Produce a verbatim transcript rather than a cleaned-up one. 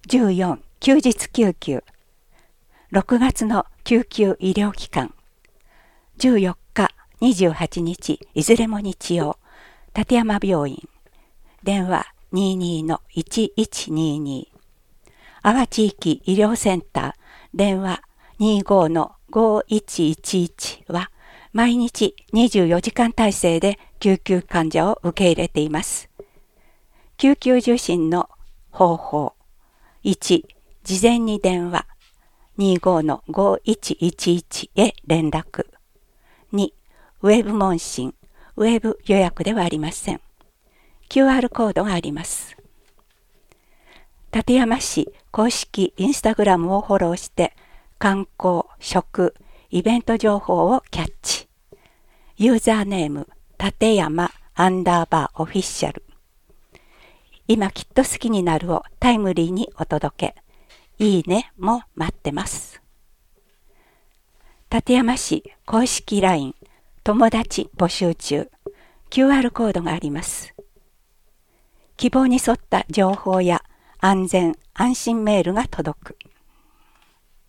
じゅうよん、休日救急。ろくがつの救急医療機関。じゅうよっか、にじゅうはちにち、いずれも日曜。立山病院。電話 にじゅうにのいちいちにじゅうに。阿波地域医療センター。電話 にじゅうごのごいちいちいち は、毎日にじゅうよじかん体制で救急患者を受け入れています。救急受診の方法。いち、事前に電話 にじゅうごのごいちいちいち へ連絡。に、ウェブ問診、ウェブ予約ではありません。キューアール コードがあります。館山市公式インスタグラムをフォローして観光、食、イベント情報をキャッチ。ユーザーネーム、館山アンダーバーオフィシャル。今きっと好きになるをタイムリーにお届け。いいねも待ってます。館山市公式 ライン 友達募集中。キューアール コードがあります。希望に沿った情報や安全安心メールが届く。